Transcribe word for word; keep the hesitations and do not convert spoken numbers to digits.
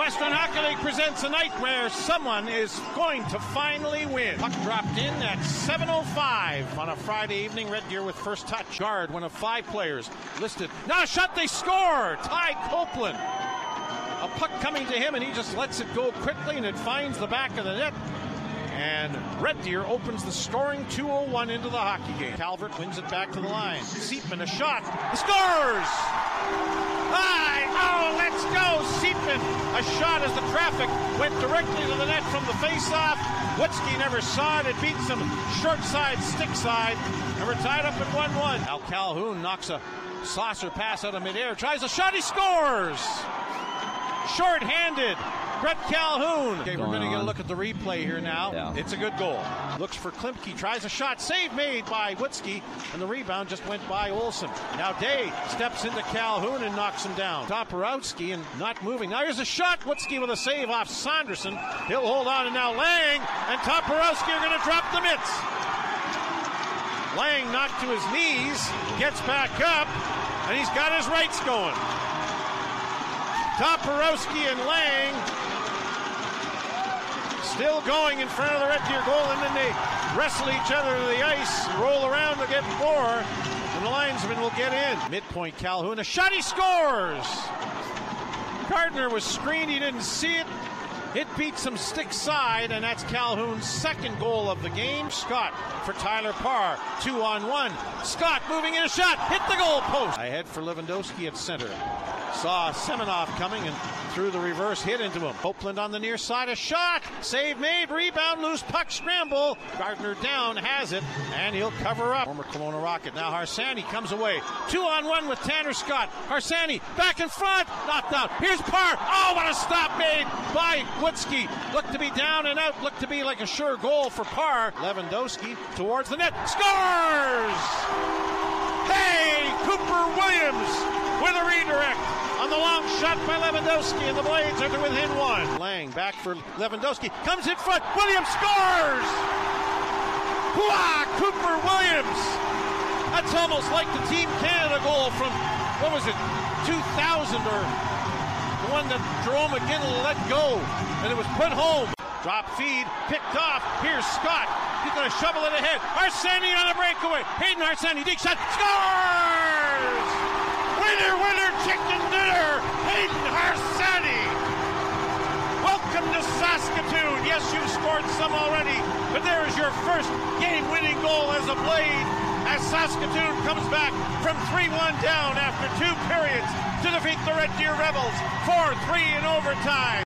Western Hockey League presents a night where someone is going to finally win. Puck dropped in at seven oh five on a Friday evening. Red Deer with first touch. Guard, one of five players listed. Now a shot, they score! Ty Copeland. A puck coming to him, and he just lets it go quickly, and it finds the back of the net. And Red Deer opens the scoring two oh one into the hockey game. Calvert wins it back to the line. Seepman, a shot. He scores! Aye! Oh, let's go! Seepman, a shot as the traffic went directly to the net from the face-off. Witzke never saw it. It beats him short side, stick side. And we're tied up at one one. Al Calhoun knocks a saucer pass out of midair. Tries a shot. He scores! Short-handed. Brett Calhoun. Okay, we're going to get a look at the replay here now. Yeah. It's a good goal. Looks for Klimke, tries a shot. Save made by Witzke, and the rebound just went by Olsen. Now Day steps into Calhoun and knocks him down. Toporowski and not moving. Now here's a shot. Witzke with a save off Sanderson. He'll hold on, and now Lang and Toporowski are going to drop the mitts. Lang knocked to his knees, gets back up, and he's got his rights going. Toporowski and Lang still going in front of the Red Deer goal, and then they wrestle each other to the ice, roll around to get more, and the linesman will get in. Midpoint, Calhoun, a shot, he scores! Gardner was screened, he didn't see it. It beats him stick side, and that's Calhoun's second goal of the game. Scott for Tyler Parr, two on one. Scott moving in a shot, hit the goal post. Ahead for Lewandowski at center. Saw Semenoff coming and threw the reverse hit into him. Copeland on the near side, a shot, save made, rebound, loose puck, scramble. Gardner down, has it, and he'll cover up. Former Kelowna Rocket, now Harsanyi comes away. Two on one with Tanner Scott. Harsanyi back in front, knocked out. Here's Parr, oh, what a stop made by Witzke. Looked to be down and out, looked to be like a sure goal for Parr. Lewandowski towards the net, scores! Hey, Cooper Williams with a redirect. On the long shot by Lewandowski, and the Blades are to within one. Lang back for Lewandowski, comes in front, Williams scores! Hooah! Cooper Williams! That's almost like the Team Canada goal from, what was it, two thousand, or the one that Jerome McGinley let go, and it was put home. Drop feed, picked off, here's Scott, he's going to shovel it ahead. Harsanyi on a breakaway, Hayden Harsanyi, deep shot, scores! Winner, winner, chicken dinner, Hayden Harsanyi. Welcome to Saskatoon. Yes, you've scored some already, but there's your first game-winning goal as a Blade, as Saskatoon comes back from three one down after two periods to defeat the Red Deer Rebels four three in overtime.